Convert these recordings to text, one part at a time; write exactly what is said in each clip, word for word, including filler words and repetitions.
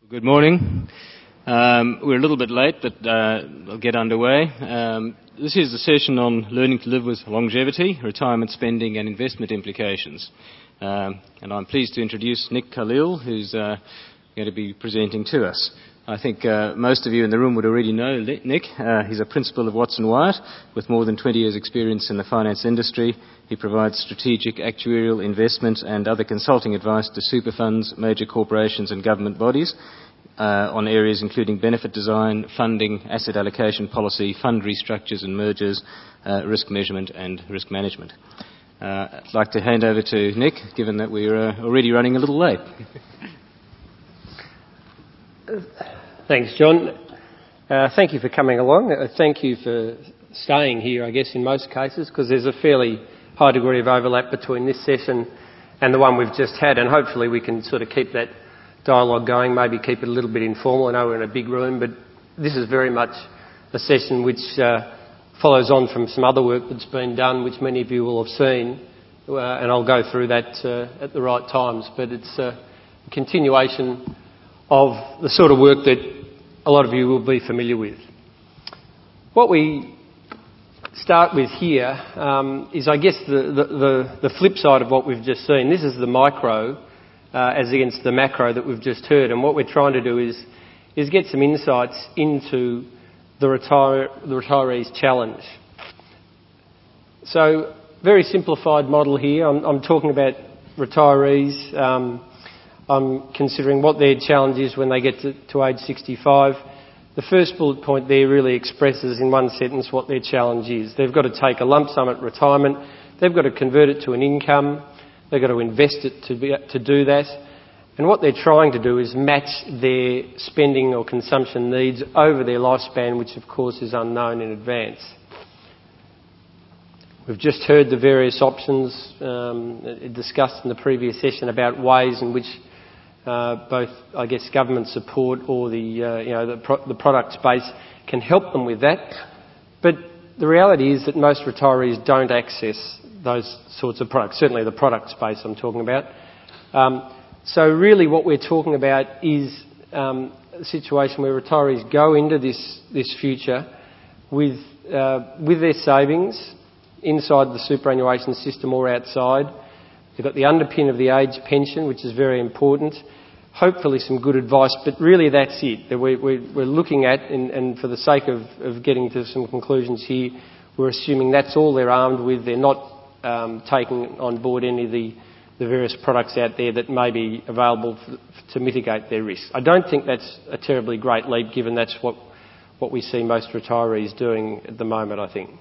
Good morning. Um, we're a little bit late, but uh, I'll get underway. Um, this is a session on learning to live with longevity, retirement spending and investment implications. Um, and I'm pleased to introduce Nick Khalil, who's uh, going to be presenting to us. I think uh, most of you in the room would already know Nick. Uh, he's a principal of Watson Wyatt with more than twenty years' experience in the finance industry. He provides strategic, actuarial, investment and other consulting advice to super funds, major corporations and government bodies uh, on areas including benefit design, funding, asset allocation policy, fund restructures and mergers, uh, risk measurement and risk management. Uh, I'd like to hand over to Nick, given that we're uh, already running a little late. Thanks, John. Uh, thank you for coming along. Uh, thank you for staying here, I guess, in most cases, because there's a fairly high degree of overlap between this session and the one we've just had, and hopefully we can sort of keep that dialogue going, maybe keep it a little bit informal. I know we're in a big room, but this is very much a session which uh, follows on from some other work that's been done, which many of you will have seen, uh, and I'll go through that uh, at the right times. But it's uh, a continuation of the sort of work that a lot of you will be familiar with. What we start with here um, is, I guess, the, the, the, the flip side of what we've just seen. This is the micro uh, as against the macro that we've just heard, and what we're trying to do is, is get some insights into the, retire, the retiree's challenge. So, very simplified model here. I'm, I'm talking about retirees. Um, I'm considering what their challenge is when they get to, to age sixty-five. The first bullet point there really expresses in one sentence what their challenge is. They've got to take a lump sum at retirement. They've got to convert it to an income. They've got to invest it to, be, to do that. And what they're trying to do is match their spending or consumption needs over their lifespan, which of course is unknown in advance. We've just heard the various options um, discussed in the previous session about ways in which Uh, both, I guess, government support or the, uh, you know, the, pro- the product space can help them with that. But the reality is that most retirees don't access those sorts of products, certainly the product space I'm talking about. Um, so really what we're talking about is um, a situation where retirees go into this, this future with, uh, with their savings inside the superannuation system or outside. They've got the underpin of the age pension, which is very important. Hopefully some good advice, but really that's it. That we, we, we're looking at, and, and for the sake of, of getting to some conclusions here, we're assuming that's all they're armed with. They're not um, taking on board any of the, the various products out there that may be available for, to mitigate their risk. I don't think that's a terribly great leap, given that's what, what we see most retirees doing at the moment, I think.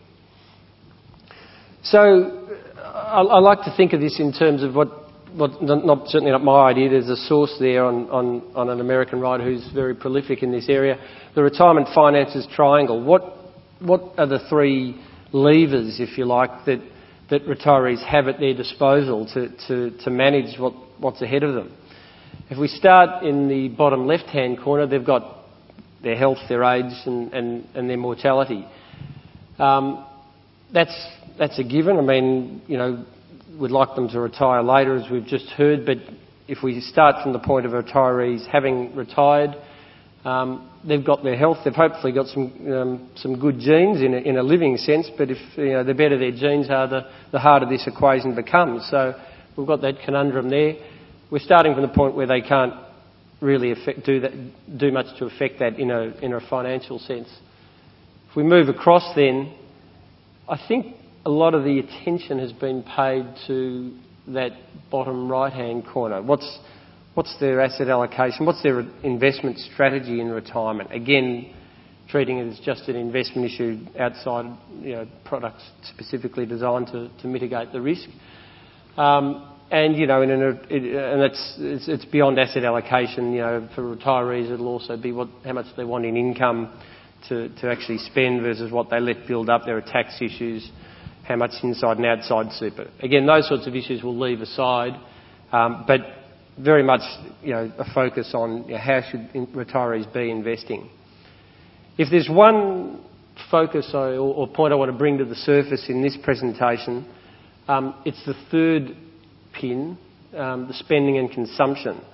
So I, I like to think of this in terms of what, what not, certainly not my idea. There's a source there on, on, on an American writer who's very prolific in this area. The retirement finances triangle. What, what are the three levers, if you like, that, that retirees have at their disposal to, to, to manage what, what's ahead of them? If we start in the bottom left-hand corner, they've got their health, their age and, and, and their mortality. Um, that's That's a given. I mean, you know, we'd like them to retire later, as we've just heard, but if we start from the point of retirees having retired, um, they've got their health, they've hopefully got some um, some good genes in a, in a living sense, but if, you know, the better their genes are, the, the harder this equation becomes. So we've got that conundrum there. We're starting from the point where they can't really affect, do that, do much to affect that in a, in a financial sense. If we move across then, I think a lot of the attention has been paid to that bottom right-hand corner. What's, what's their asset allocation? What's their investment strategy in retirement? Again, treating it as just an investment issue outside, you know, products specifically designed to, to mitigate the risk. Um, and, you know, in an, it, and it's, it's, it's beyond asset allocation. You know, for retirees, it'll also be what, how much they want in income to, to actually spend versus what they let build up. There are tax issues. How much inside and outside super. Again, those sorts of issues we'll leave aside, um, but very much, you know, a focus on, you know, how should retirees be investing. If there's one focus or, or point I want to bring to the surface in this presentation, um, it's the third pin, um, the spending and consumption.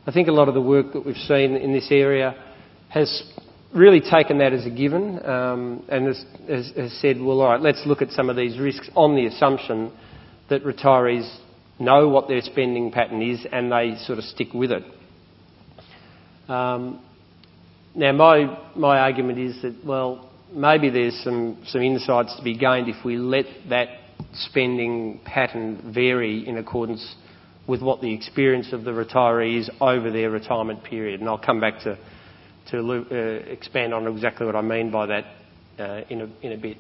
I think a lot of the work that we've seen in this area has really taken that as a given um, and has, has, has said, well, all right, let's look at some of these risks on the assumption that retirees know what their spending pattern is and they sort of stick with it. Um, now, my my argument is that, well, maybe there's some, some insights to be gained if we let that spending pattern vary in accordance with what the experience of the retiree is over their retirement period. And I'll come back to, to uh, expand on exactly what I mean by that uh, in, a, in a bit.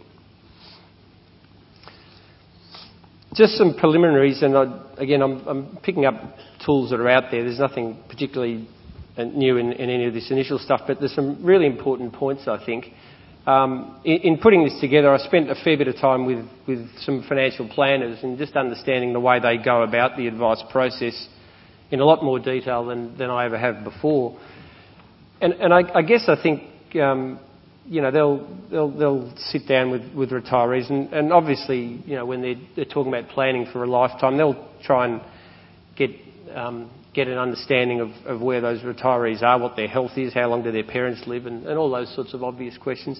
Just some preliminaries, and I, again, I'm, I'm picking up tools that are out there. There's nothing particularly new in, in any of this initial stuff, but there's some really important points, I think. Um, in, in putting this together, I spent a fair bit of time with, with some financial planners and just understanding the way they go about the advice process in a lot more detail than, than I ever have before. And, and I, I guess I think, um, you know, they'll, they'll, they'll sit down with, with retirees and, and obviously, you know, when they're, they're talking about planning for a lifetime, they'll try and get, um, get an understanding of, of where those retirees are, what their health is, how long do their parents live, and, and all those sorts of obvious questions.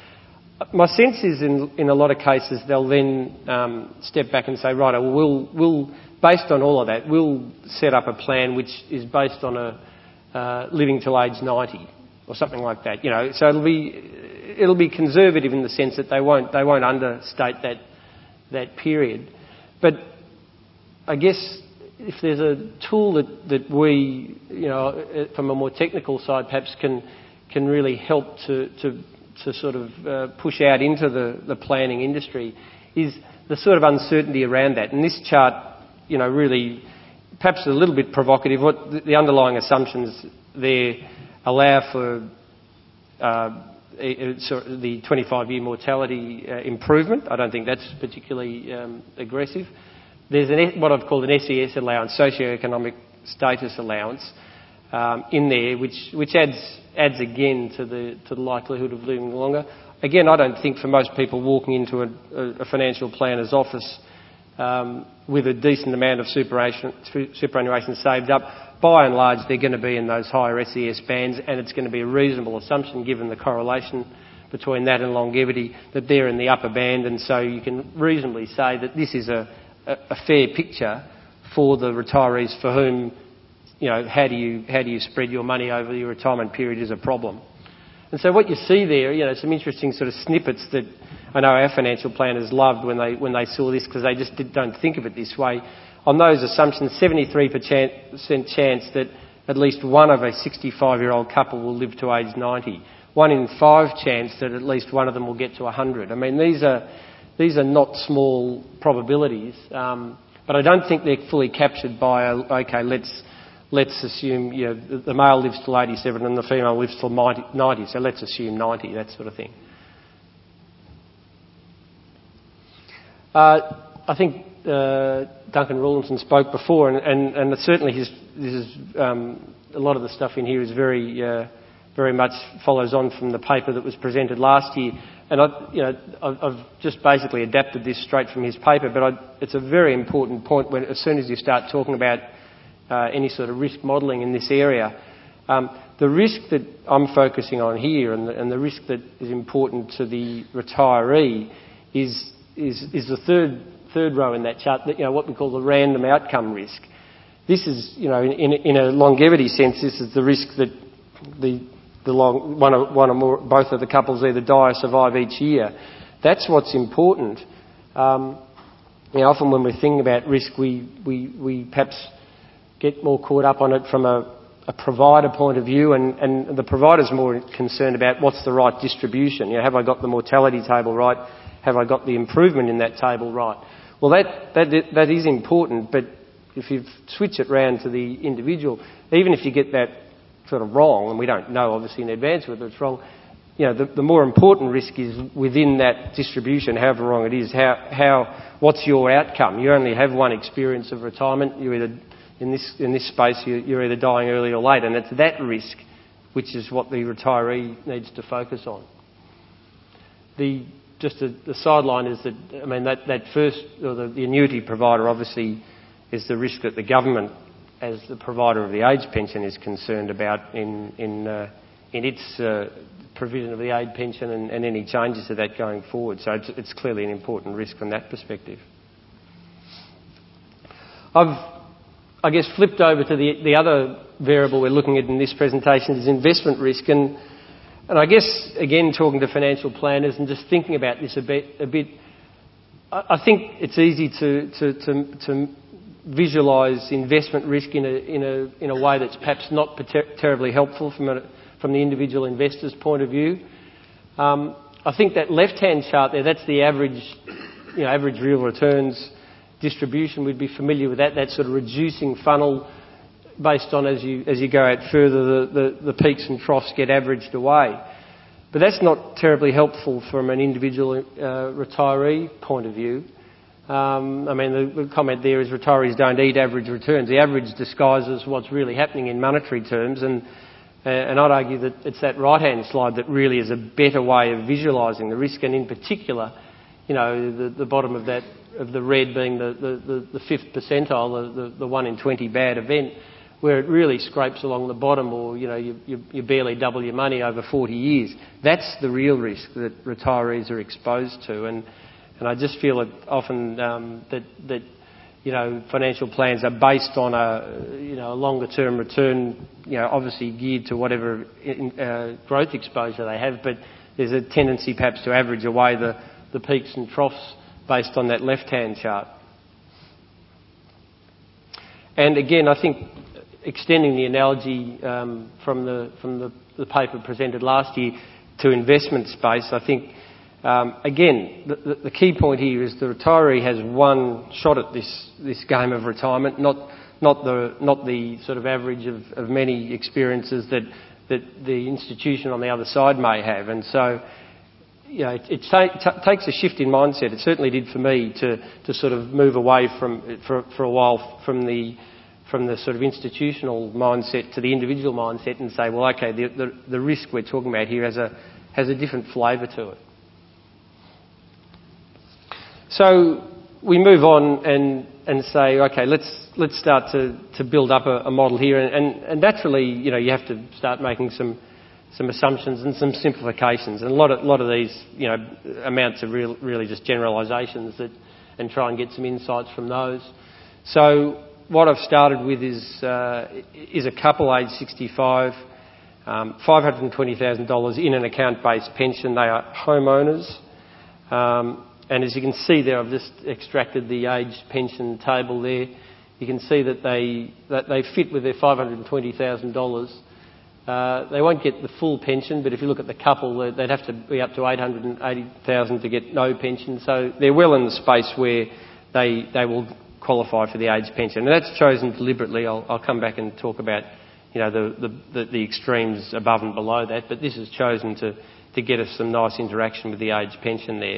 My sense is in, in a lot of cases they'll then um, step back and say, right, well, we'll, we'll, based on all of that, we'll set up a plan which is based on a uh, living till age ninety or something like that. You know, so it'll be it'll be conservative in the sense that they won't they won't understate that that period. But I guess if there's a tool that, that we, you know, from a more technical side, perhaps can can really help to to, to sort of uh, push out into the, the planning industry, is the sort of uncertainty around that. And this chart, you know, really, perhaps a little bit provocative. What the, the underlying assumptions there allow for uh, sort of the twenty-five year mortality uh, improvement. I don't think that's particularly um, aggressive. There's an, what I've called an S E S allowance, socio-economic status allowance, um, in there, which, which adds adds again to the to the likelihood of living longer. Again, I don't think for most people walking into a, a financial planner's office um, with a decent amount of superannuation, superannuation saved up, by and large they're going to be in those higher S E S bands, and it's going to be a reasonable assumption, given the correlation between that and longevity, that they're in the upper band, and so you can reasonably say that this is a a fair picture for the retirees for whom, you know, how do you how do you spread your money over your retirement period is a problem. And so what you see there, you know, some interesting sort of snippets that I know our financial planners loved when they when they saw this, because they just did, don't think of it this way. On those assumptions, seventy-three percent chance that at least one of a sixty-five year old couple will live to age ninety. One in five chance that at least one of them will get to one hundred. I mean, these are These are not small probabilities, um, but I don't think they're fully captured by, a, okay, let's let's assume, you know, the, the male lives till eighty-seven and the female lives till ninety, so let's assume ninety, that sort of thing. Uh, I think uh, Duncan Rawlinson spoke before, and, and, and certainly his, this is, um, a lot of the stuff in here is very, uh, very much follows on from the paper that was presented last year. And I, you know, I've just basically adapted this straight from his paper, but I, it's a very important point when, as soon as you start talking about uh, any sort of risk modelling in this area, um, the risk that I'm focusing on here, and the, and the risk that is important to the retiree, is is, is the third third row in that chart. That, you know, what we call the random outcome risk. This is, you know, in, in, in a longevity sense, this is the risk that the The long, one, or, one or more, both of the couples either die or survive each year. That's what's important. Um, you know, often when we're thinking about risk, we, we, we perhaps get more caught up on it from a, a provider point of view, and, and the provider's more concerned about what's the right distribution. You know, have I got the mortality table right? Have I got the improvement in that table right? Well, that, that, that is important, but if you switch it round to the individual, even if you get that sort of wrong, and we don't know obviously in advance whether it's wrong, you know, the, the more important risk is within that distribution, however wrong it is, how, how, what's your outcome? You only have one experience of retirement. You're either, in this, in this space, you're, you're either dying early or late, and it's that risk which is what the retiree needs to focus on. The, just a, the sideline is that, I mean, that, that first, or the, the annuity provider obviously is the risk that the government as the provider of the age pension is concerned about in in uh, in its uh, provision of the age pension and, and any changes to that going forward. So it's, it's clearly an important risk from that perspective. I've, I guess, flipped over to the the other variable we're looking at in this presentation is investment risk, and and I guess again talking to financial planners and just thinking about this a bit a bit. I think it's easy to to to, to visualise investment risk in a in a in a way that's perhaps not ter- terribly helpful from a, from the individual investor's point of view. Um, I think that left-hand chart there, that's the average, you know, average real returns distribution. We'd be familiar with that. That sort of reducing funnel based on as you as you go out further, the, the, the peaks and troughs get averaged away. But that's not terribly helpful from an individual uh, retiree point of view. Um, I mean, the, the comment there is retirees don't eat average returns. The average disguises what's really happening in monetary terms, and uh, and I'd argue that it's that right-hand slide that really is a better way of visualising the risk, and in particular, you know, the, the bottom of that of the red being the, the, the, the fifth percentile, the, the, the one in twenty bad event, where it really scrapes along the bottom, or you know you, you, you barely double your money over forty years. That's the real risk that retirees are exposed to, and and I just feel it often um, that that you know financial plans are based on a you know a longer term return, you know obviously geared to whatever in, uh, growth exposure they have, but there's a tendency perhaps to average away the, the peaks and troughs based on that left hand chart. And again, I think, extending the analogy um, from the from the, the paper presented last year to investment space, I think um, again the, the, the key point here is the retiree has one shot at this this game of retirement, not not the not the sort of average of, of many experiences that that the institution on the other side may have, and so. You know, it, it ta- t- takes a shift in mindset. It certainly did for me to, to sort of move away from for, for a while from the from the sort of institutional mindset to the individual mindset and say, well, okay, the, the, the risk we're talking about here has a has a different flavour to it. So we move on and and say, okay, let's let's start to, to build up a, a model here, and, and, and naturally, you know, you have to start making some. some assumptions and some simplifications, and a lot of a lot of these, you know, amount to real, really just generalisations that, and try and get some insights from those. So what I've started with is uh, is a couple age sixty-five, um, five hundred and twenty thousand dollars in an account-based pension. They are homeowners, um, and as you can see there, I've just extracted the age pension table there. You can see that they that they fit with their five hundred and twenty thousand dollars. Uh, they won't get the full pension, but if you look at the couple, they'd have to be up to eight hundred and eighty thousand dollars to get no pension. So they're well in the space where they they will qualify for the age pension, and that's chosen deliberately. I'll, I'll come back and talk about you know the, the, the, the extremes above and below that, but this is chosen to, to get us some nice interaction with the age pension there.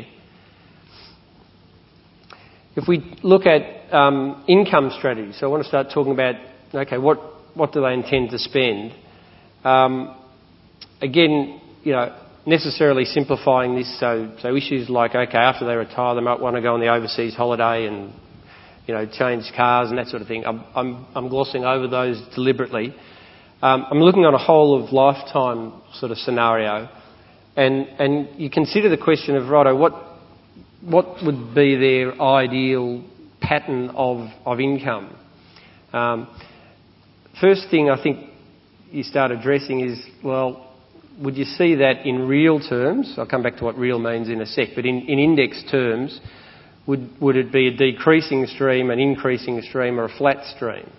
If we look at um, income strategy, so I want to start talking about okay, what what do they intend to spend? Um, again, you know, necessarily simplifying this, so so issues like, okay, after they retire, they might want to go on the overseas holiday and, you know, change cars and that sort of thing. I'm I'm, I'm glossing over those deliberately. Um, I'm looking on a whole of lifetime sort of scenario, and and you consider the question of, righto, what what would be their ideal pattern of of income? Um, first thing I think you start addressing is, well, would you see that in real terms? I'll come back to what real means in a sec, but in, in index terms, would would it be a decreasing stream, an increasing stream, or a flat stream?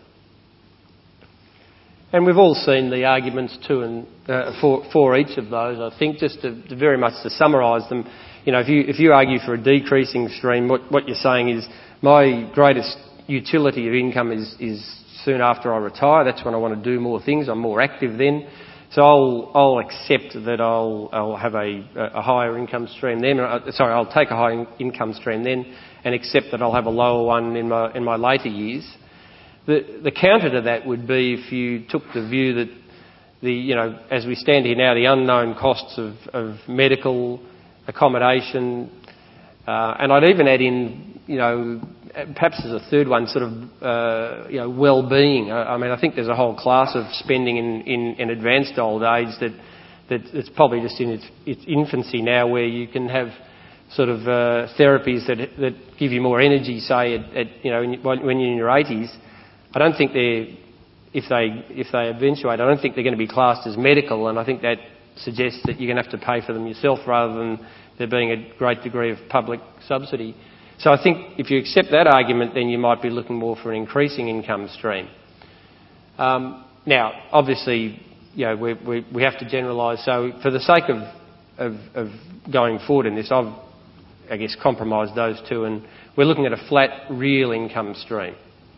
And we've all seen the arguments to and uh, for for each of those. I think just to, to very much to summarise them, you know, if you if you argue for a decreasing stream, what what you're saying is my greatest utility of income is is soon after I retire. That's when I want to do more things. I'm more active then. So I'll I'll accept that I'll I'll have a a higher income stream then. Or, sorry, I'll take a high income stream then, and accept that I'll have a lower one in my in my later years. The the counter to that would be if you took the view that the you know as we stand here now, the unknown costs of of medical, accommodation, uh, and I'd even add in you know perhaps as a third one, sort of, uh, you know, well-being. I, I mean, I think there's a whole class of spending in, in, in advanced old age that, that it's probably just in its, its infancy now, where you can have sort of uh, therapies that that give you more energy, say, at, at you know, when you're in your eighties. I don't think they're, if they if they eventuate, I don't think they're going to be classed as medical, and I think that suggests that you're going to have to pay for them yourself rather than there being a great degree of public subsidy. So I think if you accept that argument, then you might be looking more for an increasing income stream. Um, now, obviously, you know, we, we, we have to generalise. So for the sake of, of, of going forward in this, I've, I guess, compromised those two, and we're looking at a flat, real income stream.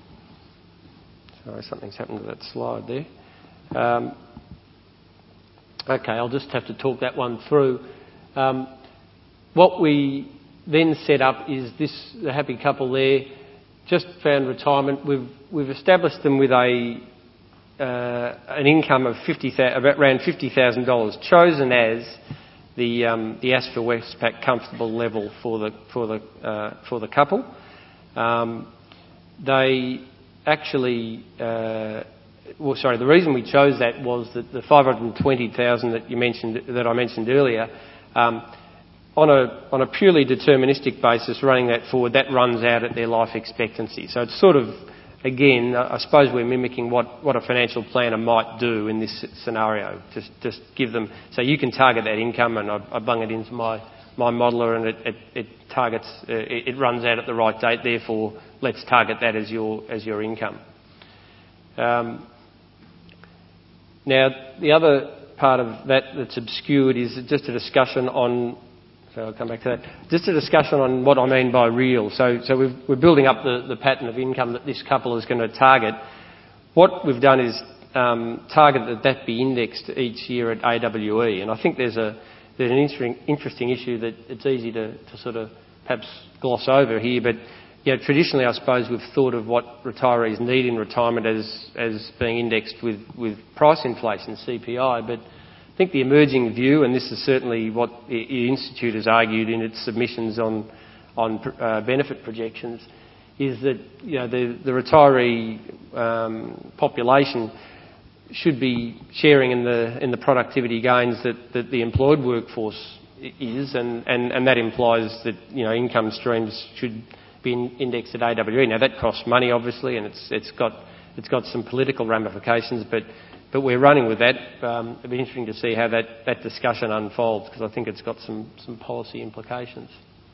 Sorry, something's happened to that slide there. Um, okay, I'll just have to talk that one through. Um, what we then set up is this, the happy couple there, just found retirement. We've, we've established them with a uh, an income of fifty, about around fifty thousand dollars, chosen as the um, the A S F A Westpac comfortable level for the for the uh, for the couple. Um, they actually, uh, well, sorry, the reason we chose that was that the five hundred twenty thousand that you mentioned, that I mentioned earlier, um, on a on a purely deterministic basis, running that forward, that runs out at their life expectancy. So it's sort of, again, I suppose we're mimicking what, what a financial planner might do in this scenario. Just just give them, so you can target that income, and I, I bung it into my, my modeller, and it, it, it targets, uh, it, it runs out at the right date. Therefore, let's target that as your as your income. Um, now, the other part of that that's obscured is just a discussion on. So I'll come back to that. Just a discussion on what I mean by real. So, so we've, we're building up the, the pattern of income that this couple is going to target. What we've done is um, target that that be indexed each year at A W E, and I think there's a there's an interesting interesting issue that it's easy to, to sort of perhaps gloss over here. But you know, traditionally, I suppose we've thought of what retirees need in retirement as as being indexed with with price inflation, C P I, but I think the emerging view, and this is certainly what the Institute has argued in its submissions on on uh, benefit projections, is that you know the, the retiree um, population should be sharing in the in the productivity gains that, that the employed workforce is, and, and, and that implies that you know income streams should be indexed at A W E. Now that costs money, obviously, and it's it's got it's got some political ramifications, but. But we're running with that. Um, it'll be interesting to see how that, that discussion unfolds, because I think it's got some, some policy implications.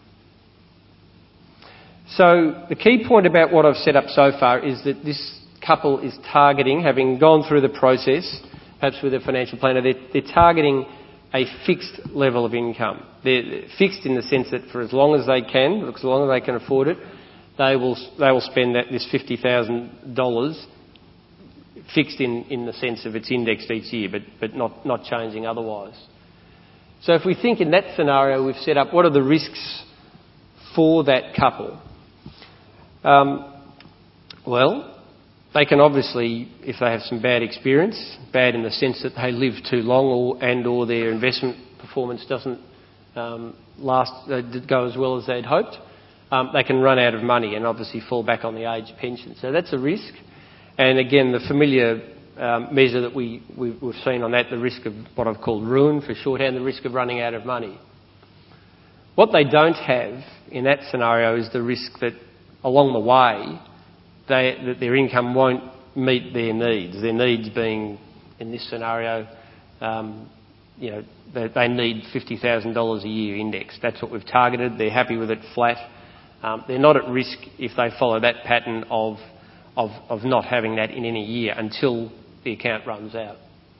So the key point about what I've set up so far is that this couple is targeting, having gone through the process, perhaps with a financial planner, they're, they're targeting a fixed level of income. They're fixed in the sense that for as long as they can, as long as they can afford it, they will they will spend that this fifty thousand dollars fixed in, in the sense of it's indexed each year, but, but not, not changing otherwise. So if we think in that scenario, we've set up what are the risks for that couple? Um, well, they can obviously, if they have some bad experience, bad in the sense that they live too long or, and or their investment performance doesn't um, last uh, go as well as they'd hoped, um, they can run out of money and obviously fall back on the age pension. So that's a risk. And again, the familiar um, measure that we, we, we've seen on that, the risk of what I've called ruin for shorthand, the risk of running out of money. What they don't have in that scenario is the risk that along the way, they, that their income won't meet their needs. Their needs being, in this scenario, um, you know, they, they need fifty thousand dollars a year indexed. That's what we've targeted. They're happy with it flat. Um, they're not at risk if they follow that pattern of Of, of not having that in any year until the account runs out.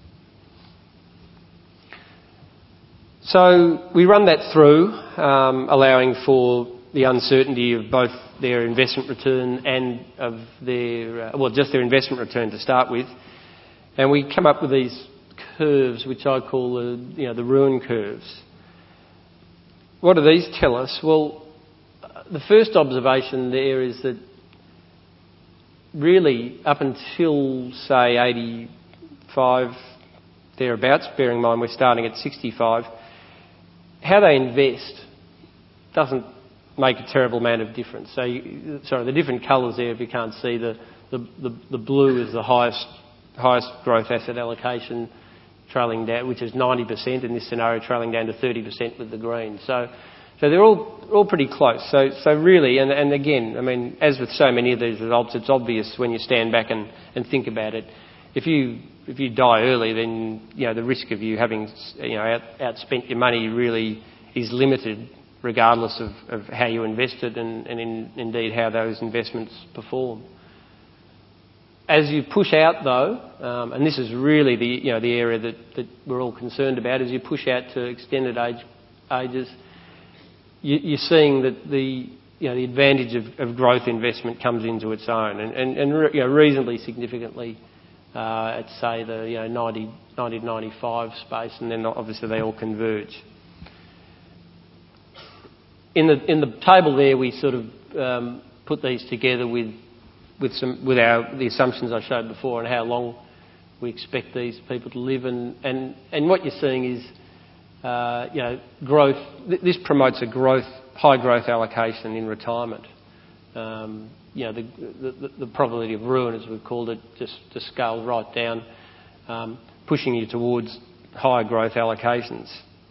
So we run that through, um, allowing for the uncertainty of both their investment return and of their, uh, well, just their investment return to start with. And we come up with these curves, which I call the, you know, the ruin curves. What do these tell us? Well, the first observation there is that really, up until, say, eighty-five, thereabouts, bearing in mind we're starting at sixty-five, how they invest doesn't make a terrible amount of difference. So, you, sorry, the different colours there, if you can't see, the, the, the, the blue is the highest highest growth asset allocation, trailing down, which is ninety percent in this scenario, trailing down to thirty percent with the green. So, so they're all all pretty close. So, so really, and, and again, I mean, as with so many of these results, it's obvious when you stand back and, and think about it. If you if you die early, then you know the risk of you having you know out, outspent your money really is limited, regardless of, of how you invest it and, and in, indeed how those investments perform. As you push out, though, um, and this is really the you know the area that, that we're all concerned about, as you push out to extended age ages, you, you're seeing that the you know the advantage of, of growth investment comes into its own, and and, and re, you know reasonably significantly uh, at say the you know ninety, ninety to ninety-five space, and then obviously they all converge. In the in the table there, we sort of um, put these together with. with some with our the assumptions I showed before and how long we expect these people to live, and and, and what you're seeing is uh, you know growth. Th- this promotes a growth high growth allocation in retirement. Um, you know the, the the probability of ruin, as we've called it, just just scales right down, um, pushing you towards higher growth allocations.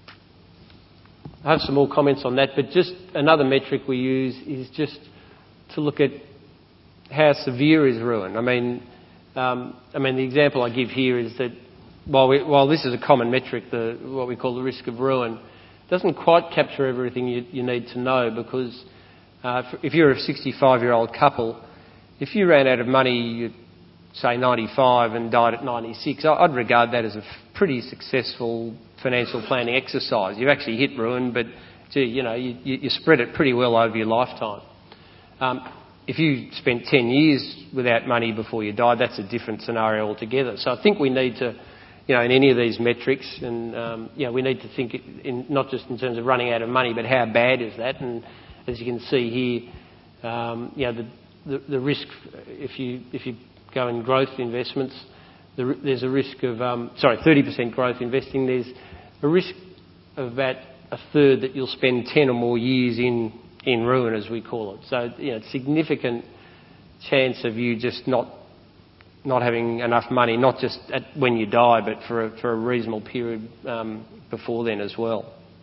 I have some more comments on that, but just another metric we use is just to look at how severe is ruin. I mean, um, I mean the example I give here is that while we, while this is a common metric, the what we call the risk of ruin, doesn't quite capture everything you, you need to know, because uh, if you're a sixty-five-year-old couple, if you ran out of money, say ninety-five, and died at ninety-six, I'd regard that as a pretty successful financial planning exercise. You've actually hit ruin, but gee, you know you, you spread it pretty well over your lifetime. Um, If you spent ten years without money before you died, that's a different scenario altogether. So I think we need to, you know, in any of these metrics, and um, you know, we need to think in, not just in terms of running out of money, but how bad is that? And as you can see here, um, you know, the, the, the risk if you if you go in growth investments, the, there's a risk of um, sorry, thirty percent growth investing. There's a risk of about a third that you'll spend ten or more years in. in ruin, as we call it. So, you know, significant chance of you just not not having enough money, not just at when you die, but for a, for a reasonable period um, before then as well.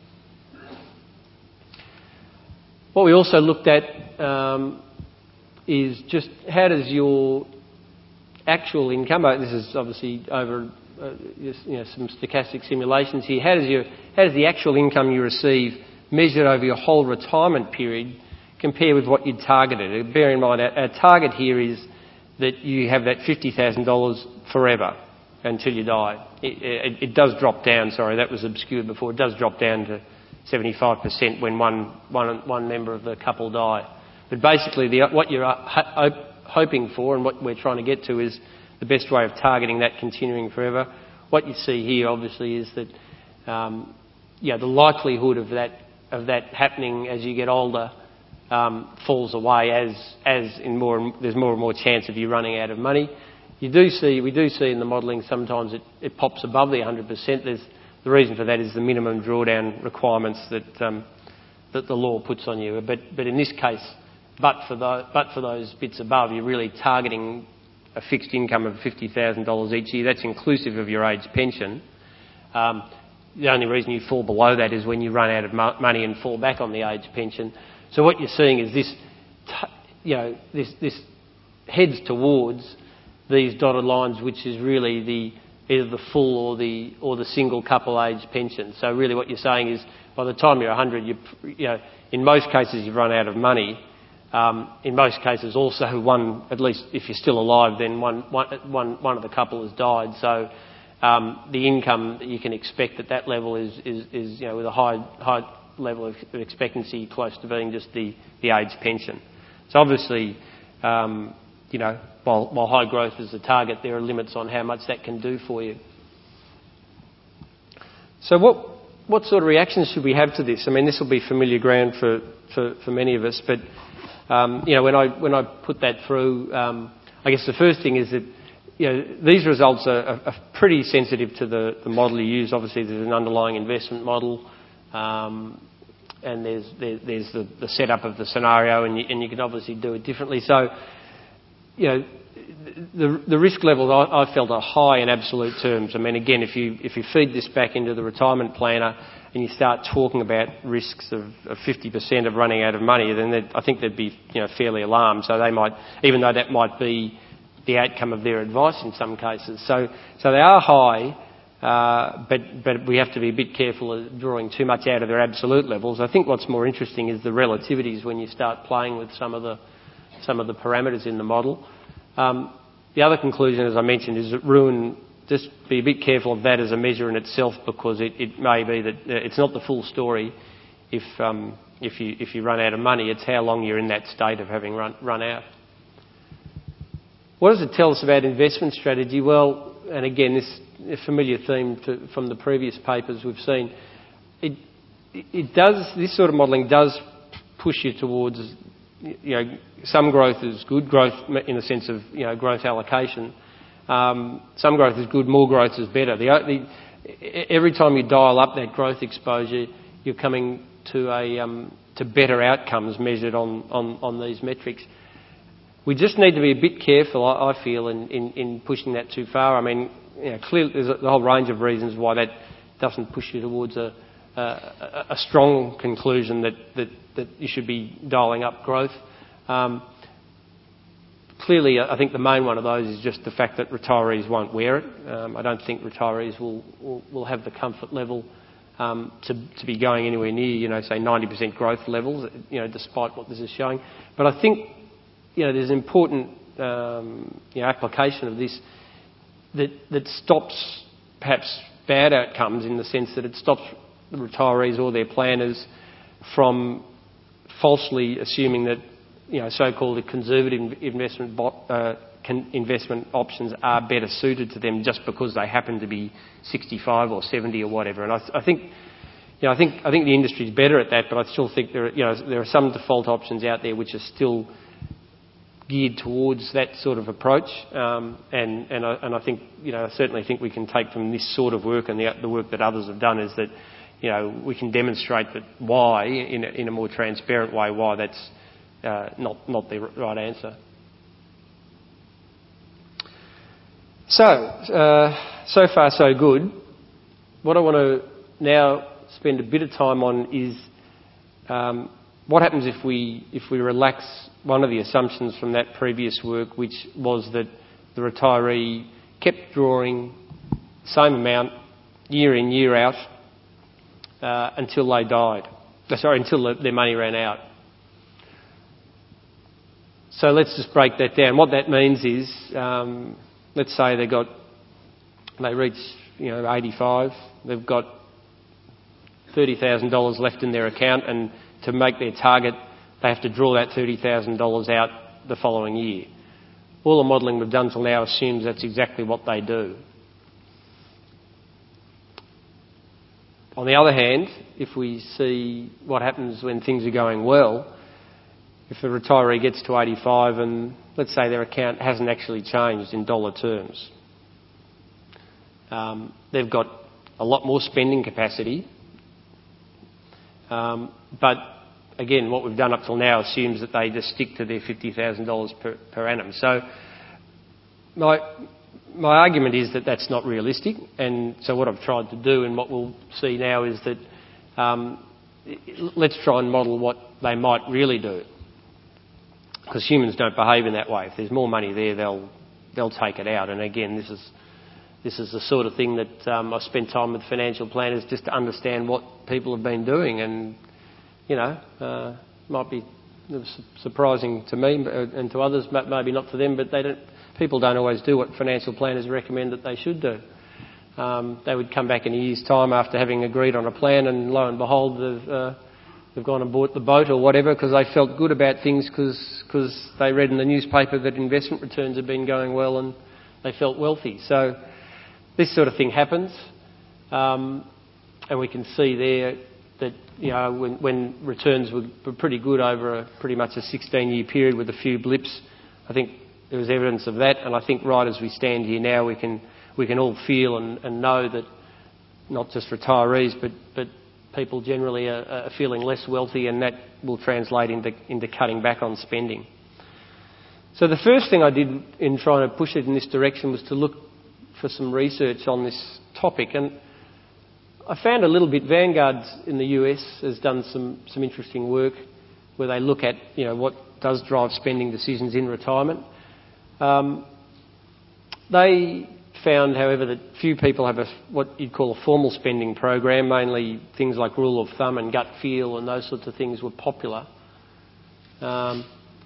What we also looked at um, is just how does your actual income, this is obviously over uh, you know, some stochastic simulations here, how does your how does the actual income you receive measured over your whole retirement period compare with what you'd targeted? Bear in mind, our, our target here is that you have that fifty thousand dollars forever until you die. It, it, it does drop down, sorry, that was obscured before, it does drop down to seventy-five percent when one, one, one member of the couple die. But basically the, what you're ho- hoping for and what we're trying to get to is the best way of targeting that continuing forever. What you see here obviously is that um, yeah, the likelihood of that of that happening as you get older um, falls away as as in more and, there's more and more chance of you running out of money. You do see we do see in the modelling sometimes it, it pops above the one hundred percent. There's the reason for that is the minimum drawdown requirements that um, that the law puts on you. But but in this case, but for the, but for those bits above, you're really targeting a fixed income of fifty thousand dollars each year. That's inclusive of your age pension. Um, The only reason you fall below that is when you run out of mo- money and fall back on the age pension. So what you're seeing is this, t- you know, this this heads towards these dotted lines, which is really the either the full or the or the single couple age pension. So really, what you're saying is, by the time you're one hundred, you you know, in most cases you've run out of money. Um, in most cases, also one, at least if you're still alive, then one one one one of the couple has died. So. Um, the income that you can expect at that level is, is, is you know, with a high high level of expectancy close to being just the, the age pension. So obviously, um, you know, while, while high growth is the target, there are limits on how much that can do for you. So what what sort of reactions should we have to this? I mean, this will be familiar ground for, for, for many of us, but um, you know, when I when I put that through, um, I guess the first thing is that. You know, these results are, are, are pretty sensitive to the, the model you use. Obviously, there's an underlying investment model. Um, and there's there, there's the, the setup of the scenario, and you, and you can obviously do it differently. So, you know, the the risk levels I, I felt are high in absolute terms. I mean, again, if you if you feed this back into the retirement planner and you start talking about risks of, of fifty percent of running out of money, then I think they'd be, you know, fairly alarmed. So they might, even though that might be the outcome of their advice in some cases. So so they are high, uh, but but we have to be a bit careful of drawing too much out of their absolute levels. I think what's more interesting is the relativities when you start playing with some of the some of the parameters in the model. Um, the other conclusion, as I mentioned, is that ruin. Just be a bit careful of that as a measure in itself, because it, it may be that it's not the full story. If um, if you if you run out of money, it's how long you're in that state of having run run out. What does it tell us about investment strategy? Well, and again, this is a familiar theme to, from the previous papers we've seen. It it does this sort of modelling does push you towards, you know, some growth is good, growth in the sense of, you know, growth allocation. Um, some growth is good, more growth is better. The, the, every time you dial up that growth exposure, you're coming to a um, to better outcomes measured on, on, on these metrics. We just need to be a bit careful, I, I feel, in, in, in pushing that too far. I mean, you know, clearly there's a, a whole range of reasons why that doesn't push you towards a, a, a strong conclusion that, that, that you should be dialing up growth. Um, Clearly, I think the main one of those is just the fact that retirees won't wear it. Um, I don't think retirees will, will, will have the comfort level um, to, to be going anywhere near, you know, say ninety percent growth levels, you know, despite what this is showing. But I think, you know, there's an important um, you know, application of this that, that stops perhaps bad outcomes, in the sense that it stops the retirees or their planners from falsely assuming that, you know, so-called conservative investment uh, can investment options are better suited to them just because they happen to be sixty-five or seventy or whatever. And I, I think, you know, I think I think the industry is better at that, but I still think there are, you know, there are some default options out there which are still geared towards that sort of approach. Um, and and I, and I think, you know, I certainly think we can take from this sort of work and the, the work that others have done is that, you know, we can demonstrate that why, in a, in a more transparent way, why that's Uh, not not the right answer. So, uh, so far so good. What I want to now spend a bit of time on is um, what happens if we if we relax one of the assumptions from that previous work, which was that the retiree kept drawing the same amount year in, year out uh, until they died. Sorry, until their money ran out. So let's just break that down. What that means is, um, let's say they got, they reach, you know, eighty-five. They've got thirty thousand dollars left in their account, and to make their target, they have to draw that thirty thousand dollars out the following year. All the modelling we've done till now assumes that's exactly what they do. On the other hand, if we see what happens when things are going well, if a retiree gets to eighty-five and let's say their account hasn't actually changed in dollar terms, um, they've got a lot more spending capacity. Um, but again, what we've done up till now assumes that they just stick to their fifty thousand dollars per, per annum. So my, my argument is that that's not realistic. And so what I've tried to do, and what we'll see now, is that um, let's try and model what they might really do. Because humans don't behave in that way. If there's more money there, they'll they'll take it out. And again, this is this is the sort of thing that um, I spent time with financial planners just to understand what people have been doing. And you know, uh, might be surprising to me and to others, maybe not to them. But they don't. People don't always do what financial planners recommend that they should do. Um, they would come back in a year's time after having agreed on a plan, and lo and behold, they've uh, They've gone and bought the boat or whatever because they felt good about things because they read in the newspaper that investment returns had been going well and they felt wealthy. So this sort of thing happens. Um, and we can see there that, you know, when, when returns were, were pretty good over a pretty much a sixteen-year period with a few blips, I think there was evidence of that. And I think right as we stand here now, we can we can all feel and, and know that not just retirees but, but people generally are, are feeling less wealthy, and that will translate into, into cutting back on spending. So the first thing I did in trying to push it in this direction was to look for some research on this topic, and I found a little bit. Vanguard in the U S has done some, some interesting work where they look at, you know, what does drive spending decisions in retirement. Um, they found, however, that few people have a, what you'd call a formal spending program. Mainly things like rule of thumb and gut feel and those sorts of things were popular. Um,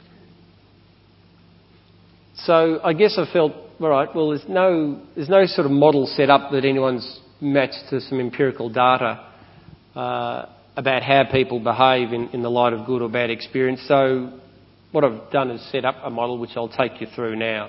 so I guess I felt, all right, well, there's no, there's no sort of model set up that anyone's matched to some empirical data uh, about how people behave in, in the light of good or bad experience. So what I've done is set up a model which I'll take you through now.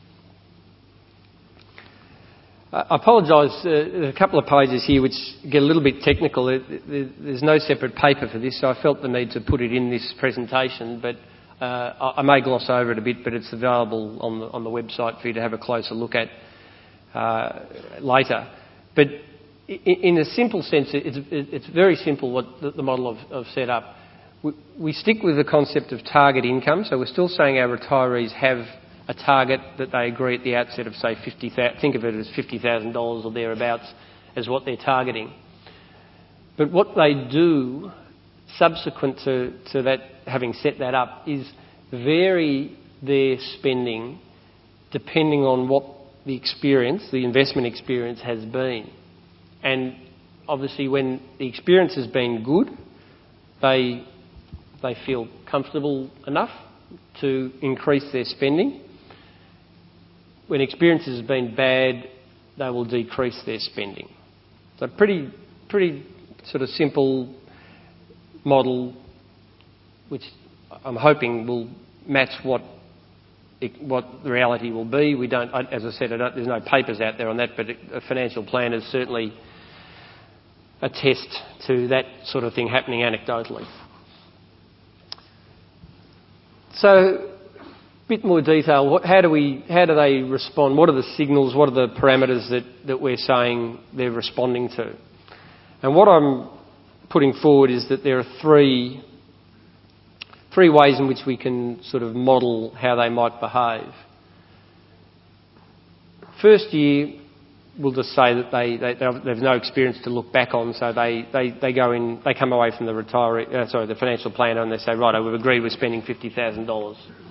I apologise, uh, there's a couple of pages here which get a little bit technical. There's no separate paper for this, so I felt the need to put it in this presentation, but uh, I may gloss over it a bit, but it's available on the, on the website for you to have a closer look at uh, later. But in a simple sense, it's, it's very simple what the model I've set up. We stick with the concept of target income, so we're still saying our retirees have a target that they agree at the outset of, say, fifty thousand, think of it as fifty thousand dollars or thereabouts as what they're targeting. But what they do subsequent to, to that, having set that up, is vary their spending depending on what the experience, the investment experience has been. And obviously when the experience has been good, they, they feel comfortable enough to increase their spending. When experience has been bad, they will decrease their spending. So pretty, pretty sort of simple model, which I'm hoping will match what it, what the reality will be. We don't, as I said, I don't, there's no papers out there on that, but financial planners certainly attest to that sort of thing happening anecdotally. So, a bit more detail. What, how do we? How do they respond? What are the signals? What are the parameters that, that we're saying they're responding to? And what I'm putting forward is that there are three three ways in which we can sort of model how they might behave. First year, we'll just say that they, they they've no experience to look back on, so they, they, they go in, they come away from the retiree, uh, sorry, the financial planner, and they say, right, we've agreed we're spending fifty thousand dollars.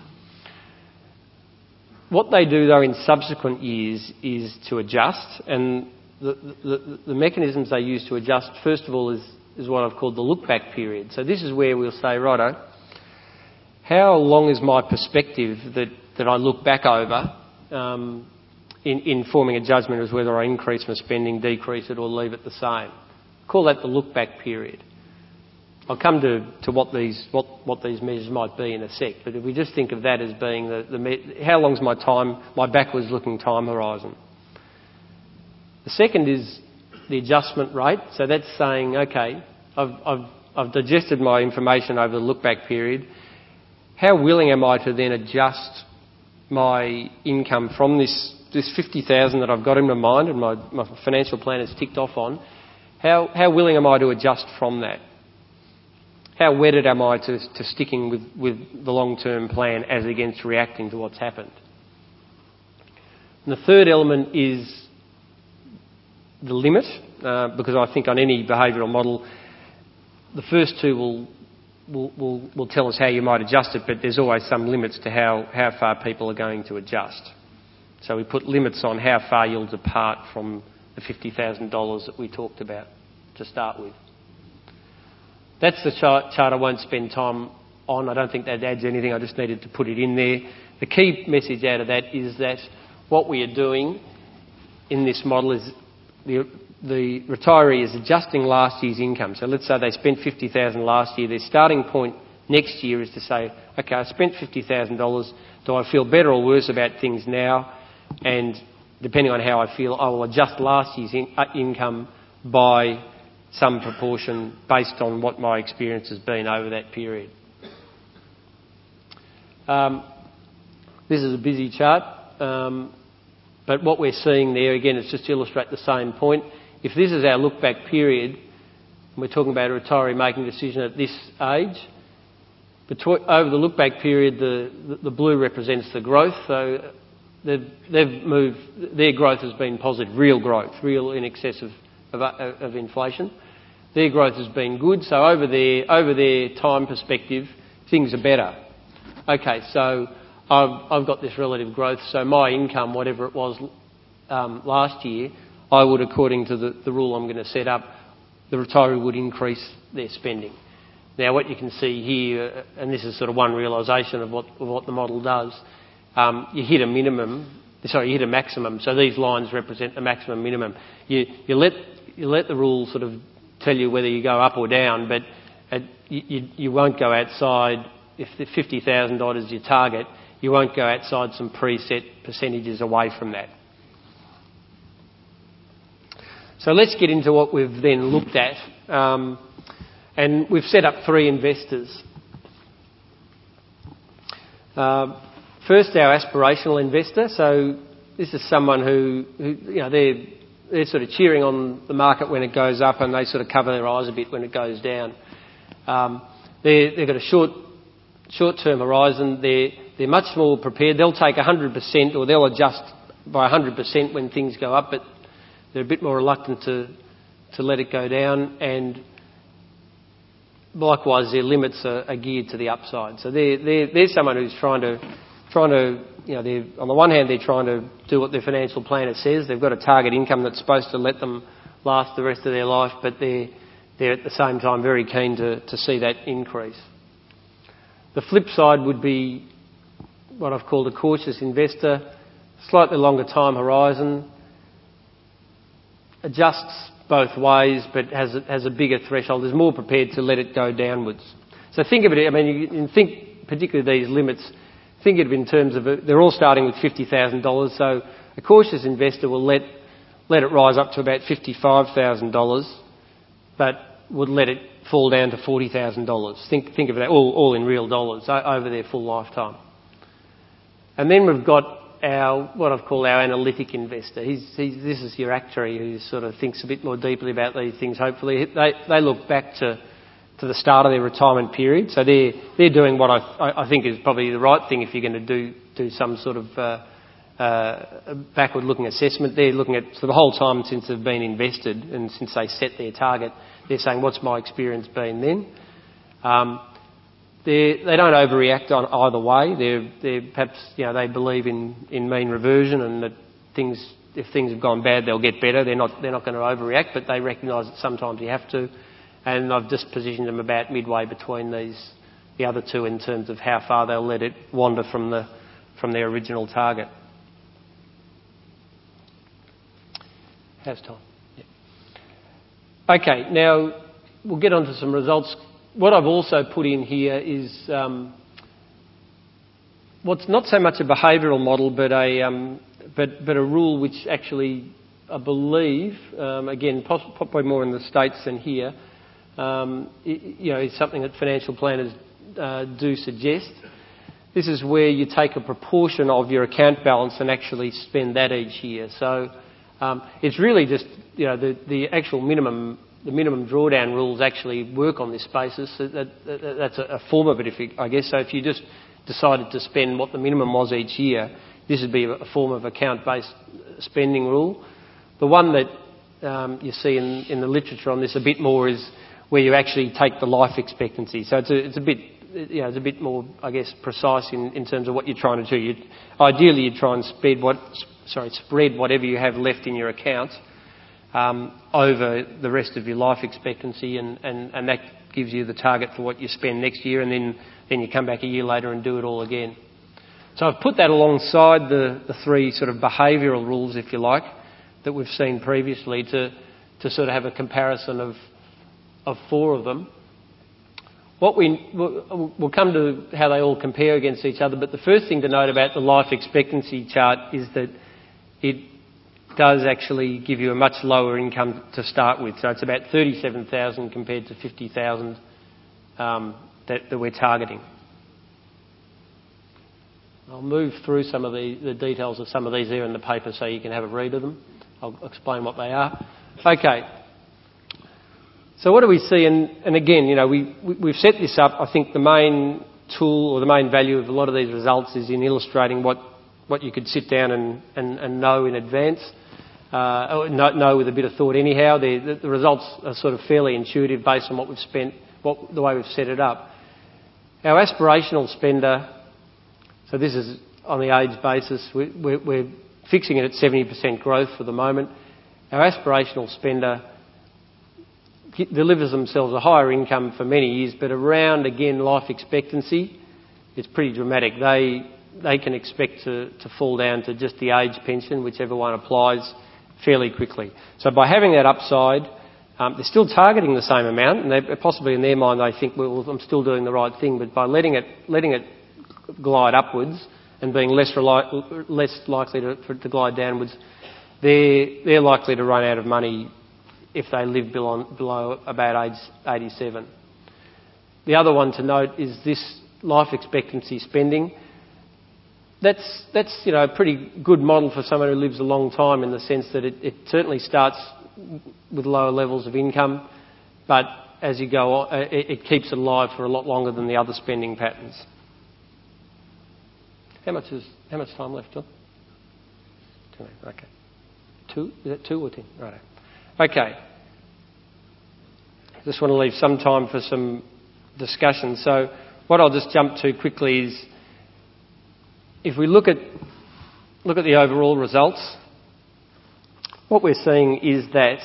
What they do, though, in subsequent years is to adjust, and the, the, the mechanisms they use to adjust, first of all, is, is what I've called the look-back period. So this is where we'll say, righto, how long is my perspective that, that I look back over um, in, in forming a judgment as whether I increase my spending, decrease it, or leave it the same? Call that the look-back period. I'll come to, to what these what, what these measures might be in a sec, but if we just think of that as being the, the me- how long's my time, my backwards-looking time horizon. The second is the adjustment rate. So that's saying, okay, I've, I've, I've digested my information over the look-back period. How willing am I to then adjust my income from this, this fifty thousand that I've got in my mind and my, my financial plan is ticked off on? How, how willing am I to adjust from that? How wedded am I to, to sticking with, with the long-term plan as against reacting to what's happened? And the third element is the limit, uh, because I think on any behavioural model, the first two will, will, will, will tell us how you might adjust it, but there's always some limits to how, how far people are going to adjust. So we put limits on how far you'll depart from the fifty thousand dollars that we talked about to start with. That's the chart, chart I won't spend time on. I don't think that adds anything. I just needed to put it in there. The key message out of that is that what we are doing in this model is the, the retiree is adjusting last year's income. So let's say they spent fifty thousand dollars last year. Their starting point next year is to say, okay, I spent fifty thousand dollars. Do I feel better or worse about things now? And depending on how I feel, I will adjust last year's in, uh, income by some proportion based on what my experience has been over that period. Um, this is a busy chart, um, but what we're seeing there, again, is just to illustrate the same point. If this is our look-back period, we're talking about a retiree making a decision at this age. Between, over the look-back period, the, the, the blue represents the growth. So they've, they've moved, their growth has been positive, real growth, real in excess of, of, of inflation. Their growth has been good. So over their, over their time perspective, things are better. Okay, so I've, I've got this relative growth. So my income, whatever it was um, last year, I would, according to the, the rule I'm going to set up, the retiree would increase their spending. Now, what you can see here, and this is sort of one realisation of what, of what the model does, um, you hit a minimum, sorry, you hit a maximum. So these lines represent the maximum minimum. You, you let you let the rule sort of tell you whether you go up or down, but uh, you, you, you won't go outside. If the fifty thousand dollars is your target, you won't go outside some preset percentages away from that. So let's get into what we've then looked at. Um, And we've set up three investors. Uh, first, our aspirational investor. So this is someone who, who you know, they're, they're sort of cheering on the market when it goes up, and they sort of cover their eyes a bit when it goes down. Um, they're, they've got a short, short-term horizon. They're, they're much more prepared. They'll take one hundred percent, or they'll adjust by one hundred percent when things go up, but they're a bit more reluctant to, to let it go down. And likewise, their limits are, are geared to the upside. So they're, they're, they're someone who's trying to, trying to, you know, they're, on the one hand, they're trying to do what their financial planner says. They've got a target income that's supposed to let them last the rest of their life, but they're, they're at the same time very keen to, to see that increase. The flip side would be what I've called a cautious investor, slightly longer time horizon, adjusts both ways, but has a, has a bigger threshold, is more prepared to let it go downwards. So think of it, I mean, you can think, particularly these limits, think of it in terms of, a, they're all starting with fifty thousand dollars, so a cautious investor will let, let it rise up to about fifty-five thousand dollars, but would let it fall down to forty thousand dollars. Think, think of that, all, all in real dollars, over their full lifetime. And then we've got our, what I've called our analytic investor. He's, he's, this is your actuary who sort of thinks a bit more deeply about these things, hopefully. They, they look back to, to the start of their retirement period. So they're, they're doing what I, I think is probably the right thing if you're going to do, do some sort of uh, uh, backward-looking assessment. They're looking at, so the whole time since they've been invested and since they set their target, they're saying, what's my experience been then? Um, They they don't overreact on either way. They're they perhaps you know they believe in, in mean reversion, and that things if things have gone bad they'll get better. They're not they're not going to overreact, but they recognise that sometimes you have to. And I've just positioned them about midway between these the other two in terms of how far they'll let it wander from the from their original target. How's time? Yeah. Okay, now we'll get on to some results. What I've also put in here is um, what's not so much a behavioural model, but a um, but but a rule which actually I believe, um, again, probably more in the States than here, um, you know, is something that financial planners uh, do suggest. This is where you take a proportion of your account balance and actually spend that each year. So um, it's really just you know the the actual minimum. The minimum drawdown rules actually work on this basis. That, that, that's a, a form of it, if you, I guess. So if you just decided to spend what the minimum was each year, this would be a form of account-based spending rule. The one that um, you see in, in the literature on this a bit more is where you actually take the life expectancy. So it's a, it's a bit, you know, it's a bit more, I guess, precise in, in terms of what you're trying to do. You'd, ideally, you'd try and spread what, sorry, spread whatever you have left in your account Um, over the rest of your life expectancy, and, and, and that gives you the target for what you spend next year, and then, then you come back a year later and do it all again. So I've put that alongside the, the three sort of behavioural rules, if you like, that we've seen previously to, to sort of have a comparison of, of four of them. What we, we'll, we'll come to how they all compare against each other, but the first thing to note about the life expectancy chart is that it does actually give you a much lower income to start with. So it's about thirty-seven thousand dollars compared to fifty thousand dollars um, that, that we're targeting. I'll move through some of the, the details of some of these there in the paper so you can have a read of them. I'll explain what they are. Okay. So what do we see? And, and again, you know, we, we, we've set this up. I think the main tool or the main value of a lot of these results is in illustrating what, what you could sit down and, and, and know in advance, uh, or know, know with a bit of thought anyhow. The, the results are sort of fairly intuitive based on what we've spent, what, the way we've set it up. Our aspirational spender, so this is on the age basis, we, we're, we're fixing it at seventy percent growth for the moment. Our aspirational spender delivers themselves a higher income for many years, but around, again, life expectancy, it's pretty dramatic. They they can expect to, to fall down to just the age pension, whichever one applies, fairly quickly. So by having that upside, um, they're still targeting the same amount, and they, possibly in their mind they think, well, I'm still doing the right thing, but by letting it letting it glide upwards and being less reli- less likely to, for it to glide downwards, they're, they're likely to run out of money if they live below, below about age eighty-seven. The other one to note is this life expectancy spending. That's, that's you know, a pretty good model for someone who lives a long time, in the sense that it, it certainly starts with lower levels of income, but as you go on, it, it keeps it alive for a lot longer than the other spending patterns. How much is how much time left, John? Two. Okay. Two? Is that two or ten? Right. Okay. Just want to leave some time for some discussion. So what I'll just jump to quickly is, if we look at look at the overall results, what we're seeing is that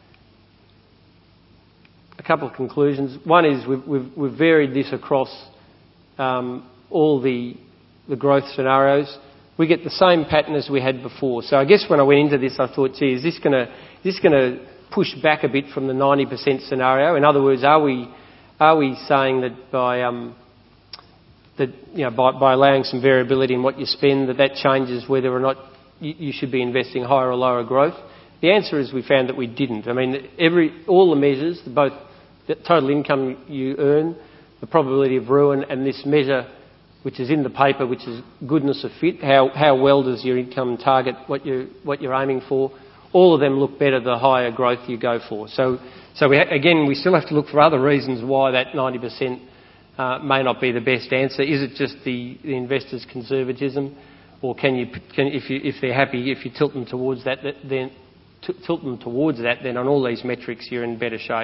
a couple of conclusions. One is we've, we've, we've varied this across um, all the the growth scenarios. We get the same pattern as we had before. So I guess when I went into this, I thought, gee, is this going to is this going to push back a bit from the ninety percent scenario? In other words, are we are we saying that by um, that you know by, by allowing some variability in what you spend, that that changes whether or not you, you should be investing higher or lower growth? The answer is we found that we didn't. I mean, every all the measures, both the total income you earn, the probability of ruin, and this measure which is in the paper, which is goodness of fit, how how well does your income target what you what you're aiming for? All of them look better the higher growth you go for. So, so we ha- again, we still have to look for other reasons why that ninety percent uh, may not be the best answer. Is it just the, the investors' conservatism, or can you, can, if you, if they're happy, if you tilt them towards that, that then t- tilt them towards that, then on all these metrics you're in better shape.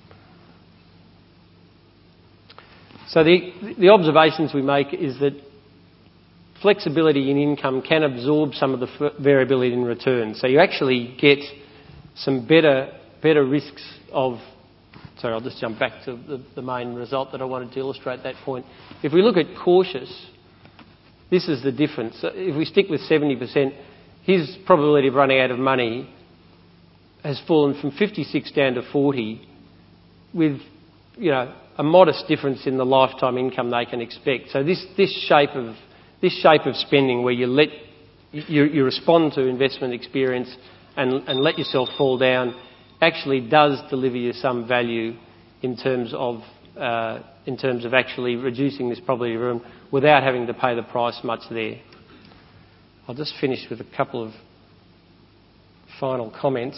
So the the observations we make is that flexibility in income can absorb some of the f- variability in return. So you actually get some better better risks of... Sorry, I'll just jump back to the, the main result that I wanted to illustrate that point. If we look at cautious, this is the difference. So if we stick with seventy percent, his probability of running out of money has fallen from fifty-six down to forty, with, you know, a modest difference in the lifetime income they can expect. So this, this shape of This shape of spending, where you let you, you respond to investment experience and, and let yourself fall down, actually does deliver you some value in terms of uh, in terms of actually reducing this probability of ruin without having to pay the price much there. I'll just finish with a couple of final comments.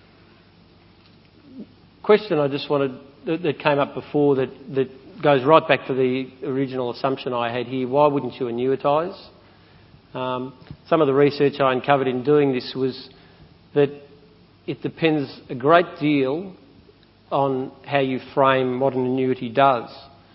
Question I just wanted that, that came up before that. that goes right back to the original assumption I had here. Why wouldn't you annuitise? Um, some of the research I uncovered in doing this was that it depends a great deal on how you frame what an annuity does.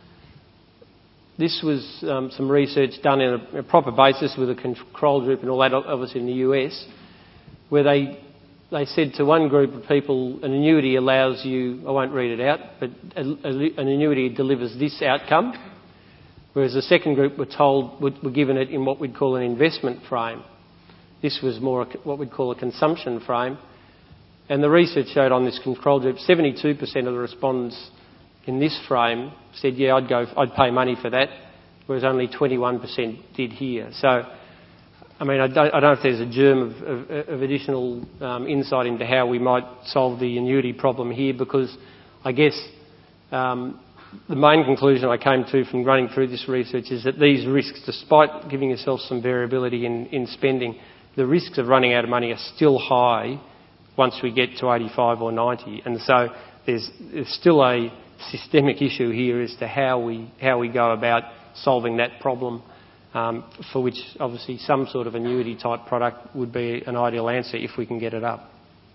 This was um, some research done in a, a proper basis with a control group and all that, obviously in the U S, where they They said to one group of people, an annuity allows you, I won't read it out, but a, a, an annuity delivers this outcome, whereas the second group were told, were, were given it in what we'd call an investment frame. This was more a, what we'd call a consumption frame. And the research showed on this control group, seventy-two percent of the respondents in this frame said, yeah, I'd go, I'd pay money for that, whereas only twenty-one percent did here. So, I mean, I don't, I don't know if there's a germ of, of, of additional um, insight into how we might solve the annuity problem here, because I guess um, the main conclusion I came to from running through this research is that these risks, despite giving yourself some variability in, in spending, the risks of running out of money are still high once we get to eighty-five or ninety. And so there's, there's still a systemic issue here as to how we, how we go about solving that problem, um, for which obviously some sort of annuity type product would be an ideal answer if we can get it up.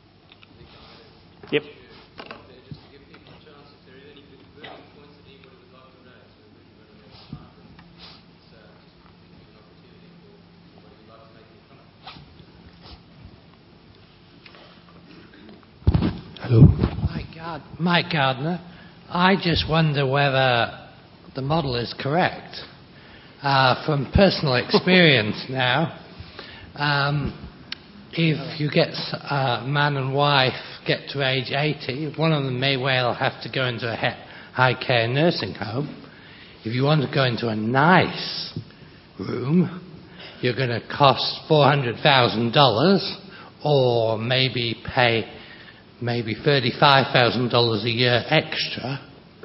Yep. Hello. Mike, Gard- Mike Gardner. I just wonder whether the model is correct. Uh, from personal experience now, um, if you get uh, man and wife get to age eighty, one of them may well have to go into a high care nursing home. If you want to go into a nice room, you're going to cost four hundred thousand dollars, or maybe pay maybe thirty-five thousand dollars a year extra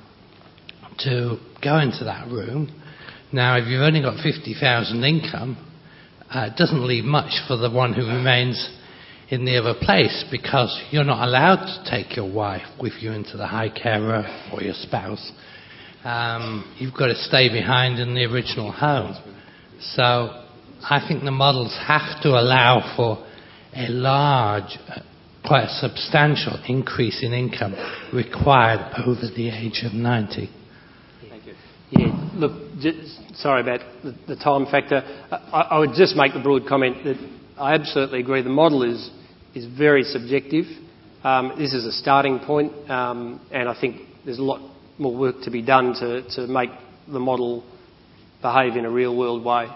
to go into that room. Now, if you've only got fifty thousand dollars income, uh, it doesn't leave much for the one who remains in the other place, because you're not allowed to take your wife with you into the high carer or your spouse. Um, you've got to stay behind in the original home. So I think the models have to allow for a large, uh, quite a substantial increase in income required over the age of ninety. Thank you. Yeah, look, just, sorry about the, the time factor. I, I would just make the broad comment that I absolutely agree. The model is is very subjective. Um, this is a starting point, um, and I think there's a lot more work to be done to, to make the model behave in a real-world way.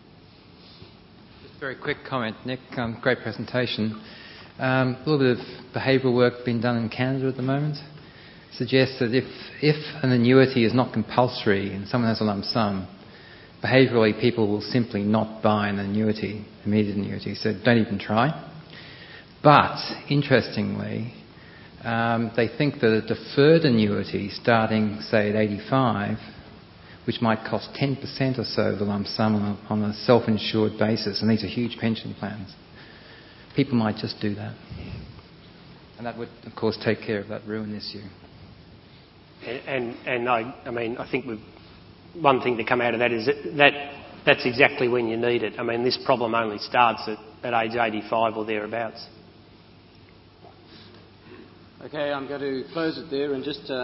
Just a very quick comment, Nick. Um, great presentation. Um, a little bit of behavioural work being done in Canada at the moment suggests that if, if an annuity is not compulsory and someone has a lump sum, behaviourally people will simply not buy an annuity, immediate annuity, so don't even try. But, interestingly, um, they think that a deferred annuity starting, say, at eighty-five, which might cost ten percent or so of the lump sum on a, on a self-insured basis, and these are huge pension plans, people might just do that. And that would, of course, take care of that ruin issue. And, and, and I, I mean, I think we've, one thing to come out of that is that, that that's exactly when you need it. I mean, this problem only starts at, at age eighty-five or thereabouts. Okay, I'm going to close it there and just... Uh